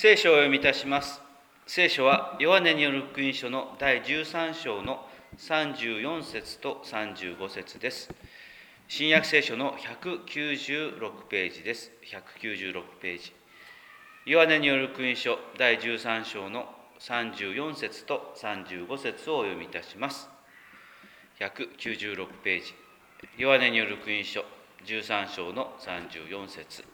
聖書をお読みいたします。聖書はヨハネによる福音書の第13章の34節と35節です。新約聖書の196ページです。196ページ。ヨハネによる福音書第13章の34節と35節をお読みいたします。196ページ。ヨハネによる福音書13章の34節。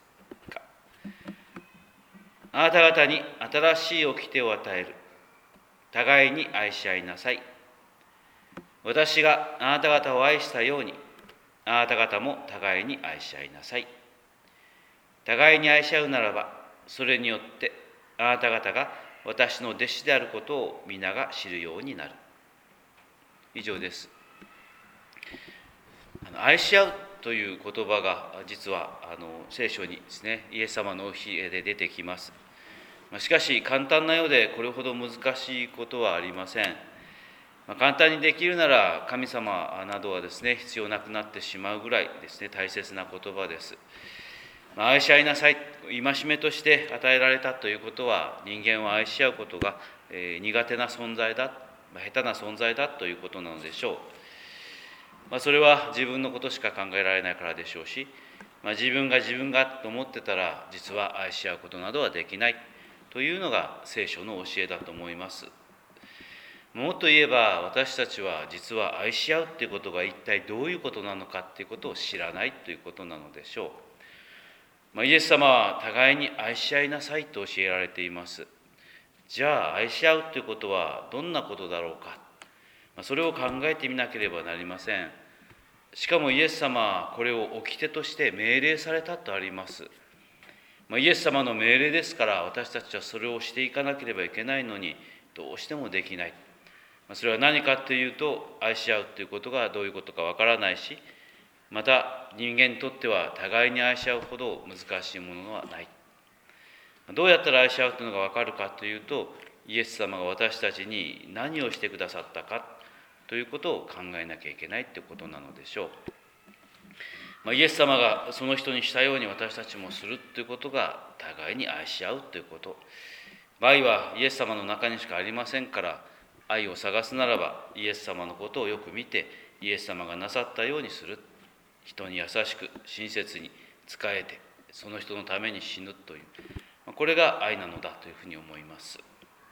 あなた方に新しい掟を与える。互いに愛し合いなさい。私があなた方を愛したように、あなた方も互いに愛し合いなさい。互いに愛し合うならば、それによってあなた方が私の弟子であることを皆が知るようになる。以上です。愛し合うという言葉が実は聖書にですね、イエス様の教えで出てきます。しかし簡単なようでこれほど難しいことはありません。簡単にできるなら神様などはですね、必要なくなってしまうぐらいですね、大切な言葉です。愛し合いなさい、戒めとして与えられたということは、人間を愛し合うことが苦手な存在だ、下手な存在だということなのでしょう。それは自分のことしか考えられないからでしょうし、自分がと思ってたら、実は愛し合うことなどはできないというのが聖書の教えだと思います。もっと言えば、私たちは実は愛し合うということが一体どういうことなのかということを知らないということなのでしょう。イエス様は互いに愛し合いなさいと教えられています。じゃあ愛し合うということはどんなことだろうか。それを考えてみなければなりません。しかもイエス様はこれを掟として命令されたとあります。イエス様の命令ですから、私たちはそれをしていかなければいけないのに、どうしてもできない。それは何かというと、愛し合うということがどういうことかわからないし、また人間にとっては互いに愛し合うほど難しいものはない。どうやったら愛し合うというのがわかるかというと、イエス様が私たちに何をしてくださったかということを考えなきゃいけないということなのでしょう。イエス様がその人にしたように私たちもするということが、互いに愛し合うということ。愛はイエス様の中にしかありませんから、愛を探すならばイエス様のことをよく見て、イエス様がなさったようにする。人に優しく親切に仕えて、その人のために死ぬという、これが愛なのだというふうに思います。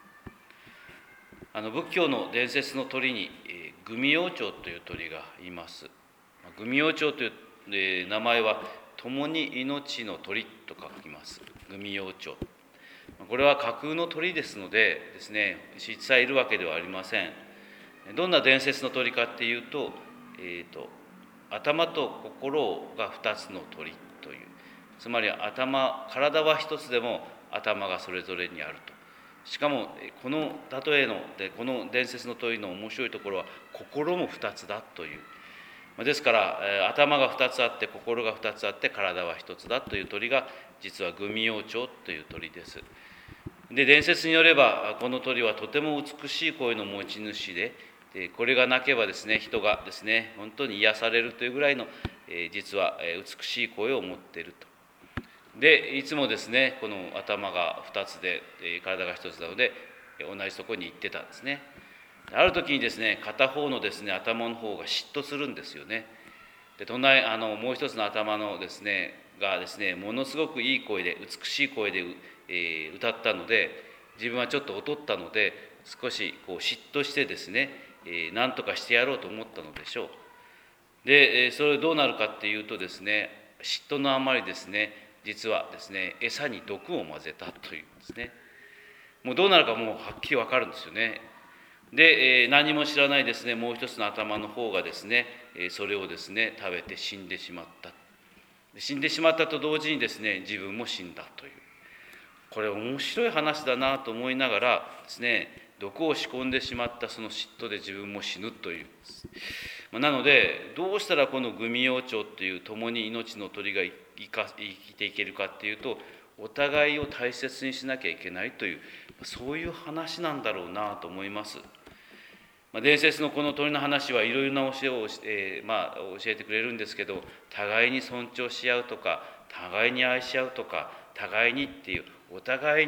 仏教の伝説の鳥にグミ王朝という鳥がいます。グミ王朝という名前は共に命の鳥と書きます。グミ王朝。これは架空の鳥ですのでですね、実際いるわけではありません。どんな伝説の鳥かっていうと、頭と心が2つの鳥という、つまり体は一つでも頭がそれぞれにあると。しかもこの例えのこの伝説の鳥の面白いところは、心も2つだという。ですから頭が2つあって心が2つあって体は1つだという鳥が、実はグミ王朝という鳥です。で、伝説によればこの鳥はとても美しい声の持ち主で、これが鳴けばですね、人がですね本当に癒されるというぐらいの実は美しい声を持っていると。で、いつもですね、この頭が2つで体が1つなので同じところに行ってたんですね。ある時にですね、片方のですね頭の方が嫉妬するんですよね。で、もう一つの頭のですねがですね、ものすごくいい声で美しい声で歌ったので、自分はちょっと劣ったので少し嫉妬してですね、何とかしてやろうと思ったのでしょう。で、それどうなるかっていうとですね、嫉妬のあまりですね、実はですね、餌に毒を混ぜたというんですね。もうどうなるかもうはっきり分かるんですよね。で、何も知らないですね、もう一つの頭の方がですね、それをですね食べて死んでしまった。死んでしまったと同時にですね、自分も死んだという。これ面白い話だなと思いながらですね、毒を仕込んでしまったその嫉妬で自分も死ぬという。なので、どうしたらこのグミ王朝っていう共に命の鳥が生きていけるかっていうと、お互いを大切にしなきゃいけないという、そういう話なんだろうなと思います。伝説のこの鳥の話はいろいろな教えを教えてくれるんですけど、互いに尊重し合うとか、互いに愛し合うとか、互いにっていう、お互いに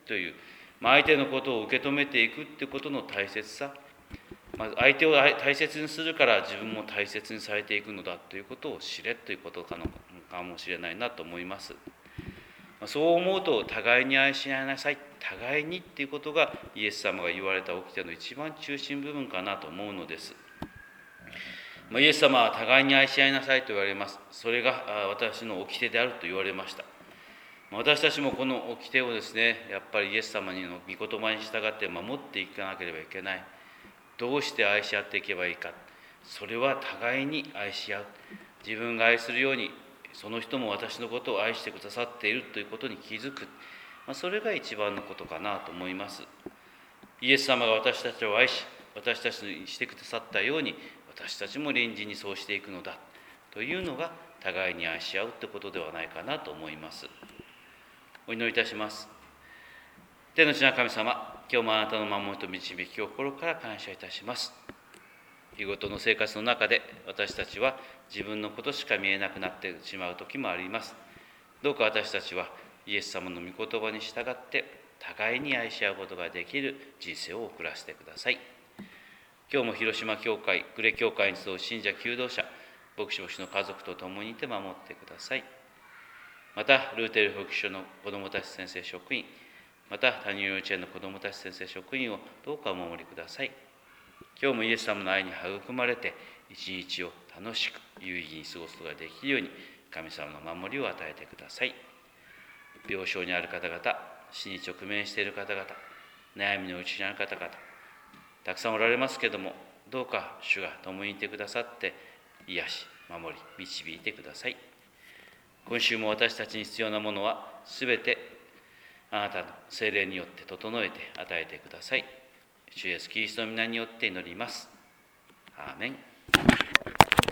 という、相手のことを受け止めていくということの大切さ、相手を大切にするから自分も大切にされていくのだということを知れということかもしれないなと思います。そう思うと、互いに愛し合いなさい、互いにっていうことがイエス様が言われた掟の一番中心部分かなと思うのです。イエス様は互いに愛し合いなさいと言われます。それが私の掟であると言われました。私たちもこの掟をですね、やっぱりイエス様の御言葉に従って守っていかなければいけない。どうして愛し合っていけばいいか。それは互いに愛し合う。自分が愛するように、その人も私のことを愛してくださっているということに気づく。それが一番のことかなと思います。イエス様が私たちを愛し、私たちにしてくださったように、私たちも隣人にそうしていくのだというのが、互いに愛し合うということではないかなと思います。お祈りいたします。天の地の神様、今日もあなたの守りと導きを心から感謝いたします。日ごとの生活の中で私たちは自分のことしか見えなくなってしまう時もあります。どうか私たちはイエス様の御言葉に従って互いに愛し合うことができる人生を送らせてください。今日も広島教会、呉教会に集う信者求道者、牧師牧師の家族と共にいて守ってください。またルーテル保育所の子どもたち先生職員、また他入幼稚園の子どもたち先生職員をどうかお守りください。今日もイエス様の愛に育まれて一日を楽しく有意義に過ごすことができるように神様の守りを与えてください。病床にある方々、死に直面している方々、悩みのうちにある方々、たくさんおられますけれども、どうか主が共にいてくださって癒し、守り、導いてください。今週も私たちに必要なものはすべてあなたの聖霊によって整えて与えてください。主イエスキリストの皆によって祈ります。アーメン。